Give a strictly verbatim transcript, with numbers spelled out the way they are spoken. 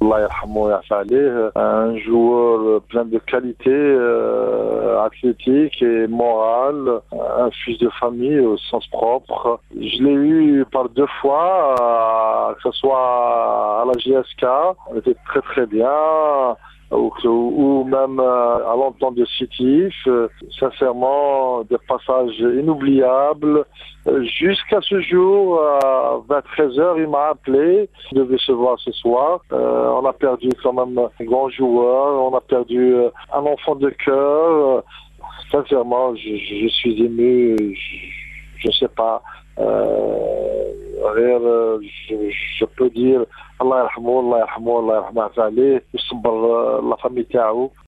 Allah yarhamou wa ya'fa alayh, un joueur plein de qualité euh, athlétique et morale, un fils de famille au sens propre. Je l'ai eu par deux fois, euh, que ce soit à la J S K, on était très très bien, ou, ou même à l'entente de Sétif. Euh, sincèrement, des passages inoubliables. Euh, jusqu'à ce jour, à treize heures, il m'a appelé. Il devait se voir ce soir. Euh, on a perdu quand même un grand joueur. On a perdu un enfant de cœur. Sincèrement, je, je suis ému. Je ne sais pas. Euh, je, je peux dire Allah yarhamou, Allah yarhamou, Allah yarhamou alayh, يصبر la famille تاعو.